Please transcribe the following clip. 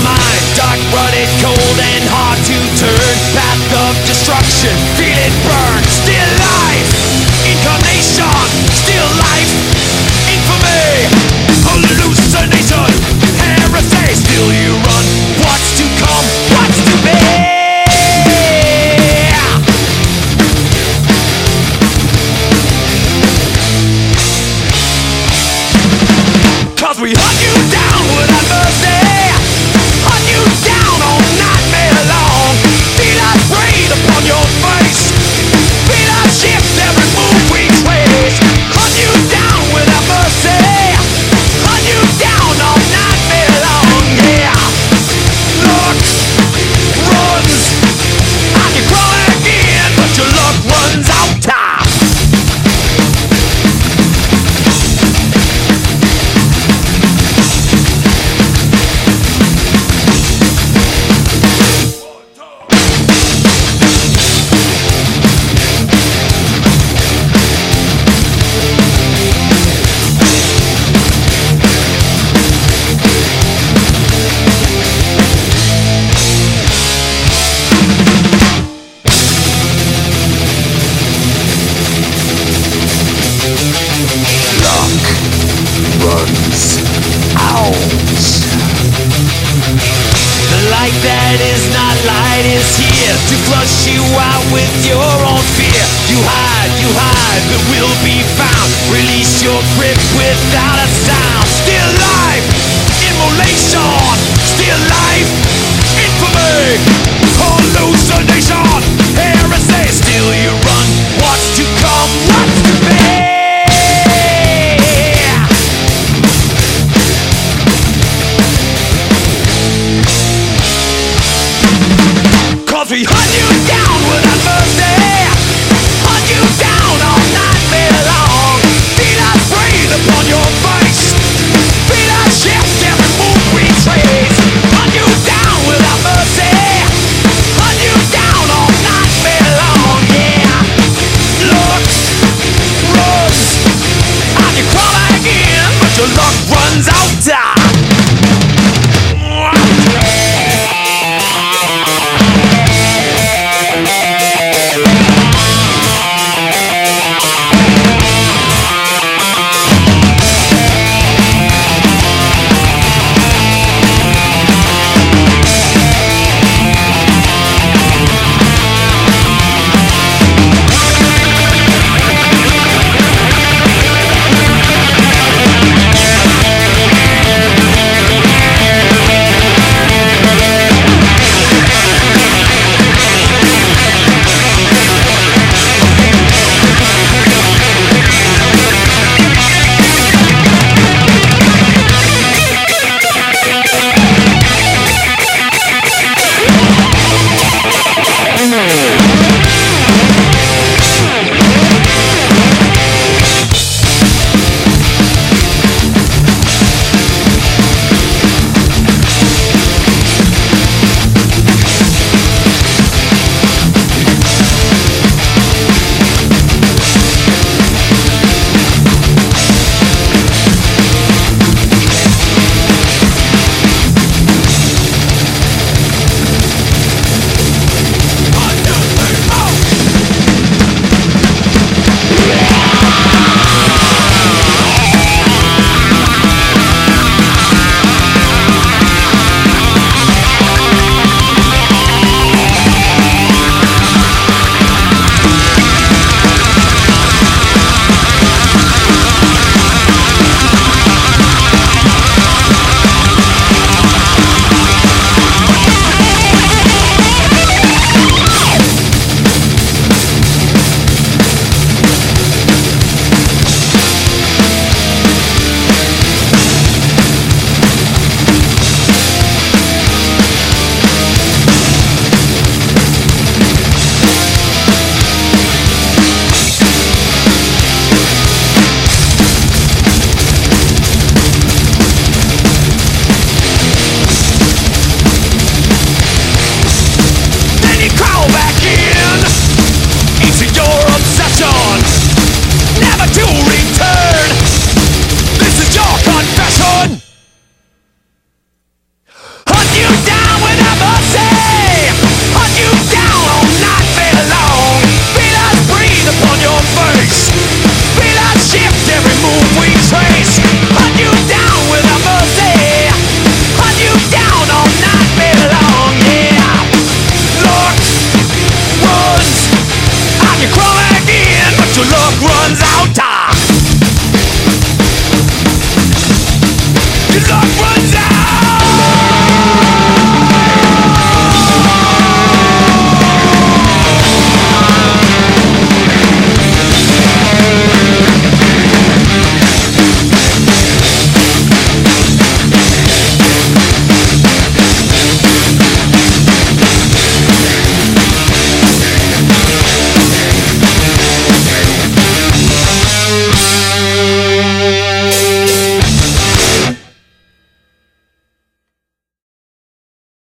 mind, dark, rutted, cold, and hard to turn. Path of destruction, feel it burn. Still life, incarnation, still life, infamy, hallucination, heresy. Still you run, what's to come, what's to be. Cause we hunt you down without mercy, hunt you down all nightmare long. Feel us breathe upon your face, feel us shift every move we trace. Hunt you down without mercy, hunt you down all nightmare long. Yeah, looks, runs, I can crawl again, but your luck runs out time. Runs out. The light that is not light is here to flush you out with your own fear. You hide, but will be found. Release your grip without a sound. Still life, immolation. Still life, infamy, hallucination, heresy. Still you run, what's to come, what's to be. We hunt you down.